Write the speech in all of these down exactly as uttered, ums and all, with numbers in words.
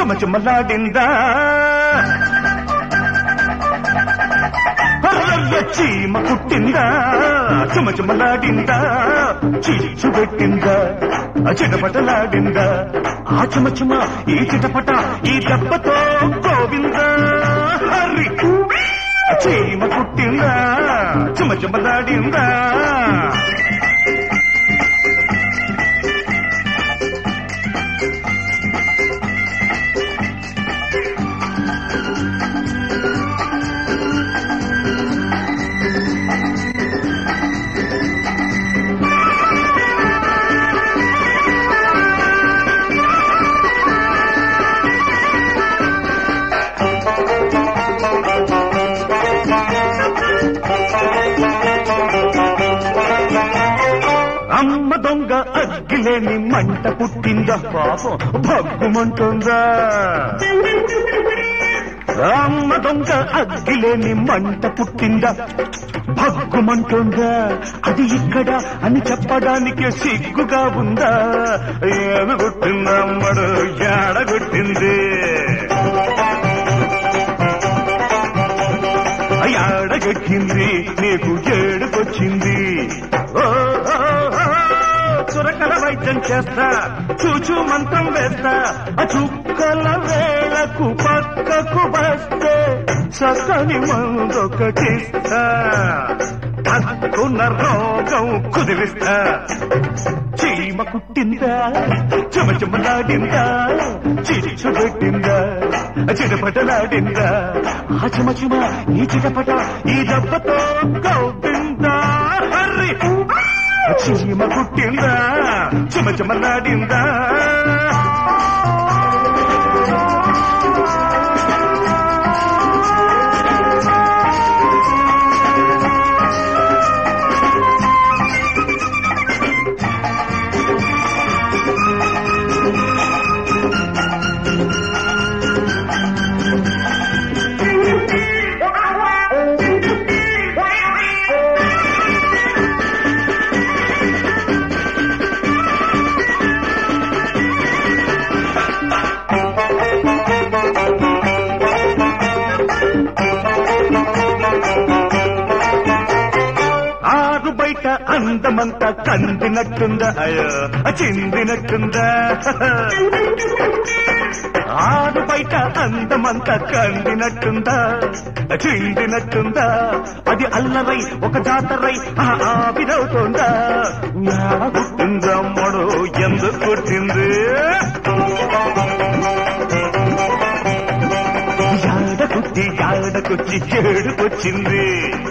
చెమచెమలాడిందా చీమ పుట్టిందా చెమచెమలాడిందా చిచ్చు పెట్టిందా చిటపటలాడిందా ఆ చెమచెమ ఈ చిటపట ఈ దెబ్బతో గోవిందా హరి చీమ పుట్టిందా చెమచెమలాడిందా అమ్మ దొంగ అగ్గిలేని మంట పుట్టిందా పాపం భగ్గుమంటుందా అమ్మ దొంగ అగ్గిలేని మంట పుట్టిందా భగ్గుమంటుందా అది ఇక్కడ అని చెప్పడానికి సిగ్గుగా ఉందా ఏమి కొట్టిందా అమ్మడు ఏడగొట్టింది ఏడగొట్టింది నీకు ఏడుకొచ్చింది చురకల వైద్యం చేస్తా చూచూ మంత్రం వేస్తా ఆ చుక్కల వేళకు పక్కకు వస్తే చక్కని మందొకటిస్తా తక్కున్న రోగం కుదిరిస్తా చీమ కుట్టిందా చెమచెమలాడిందా చిచ్చు పెట్టిందా చిటపటలాడిందా ఆ చెమచెమ ఈ చిటపట ఈ దెబ్బతో గౌపిందా హరి చీమ పుట్టిందా చెమచెమలాడిందా ఆరు బయట అందమంతా కందినట్టుందా అయ్యో చిందినట్టుందా ఆరు బయట అందమంతా కందినట్టుందా చిందినట్టుందా అది అల్లరై ఒక జాతరై ఆవిరవుతుందా పుట్టిందమ్మడు ఎందుకు పుట్టింది యాడకుట్టి యాడకొచ్చి ఏడుకొచ్చింది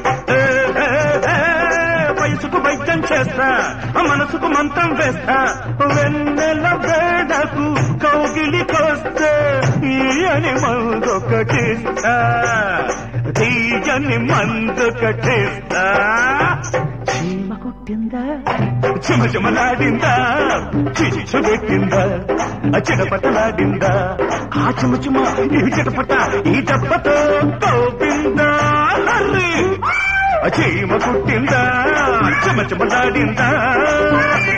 వయసుకు వైద్యం చేస్తా మనసుకు మంత్రం వేస్తా వెన్నెల వేడకు కౌగిలికొస్తే తీయని మందొకటిస్తా తీయని మందొకటిస్తా చీమ కుట్టిందా చెమచెమలాడిందా చిచ్చు పెట్టిందా చిటపటలాడిందా ఆ చెమచెమ ఈ చిటపట ఈ దెబ్బతో గోవిందా హరి చీమ కుట్టిందా చెమచెమలాడిందా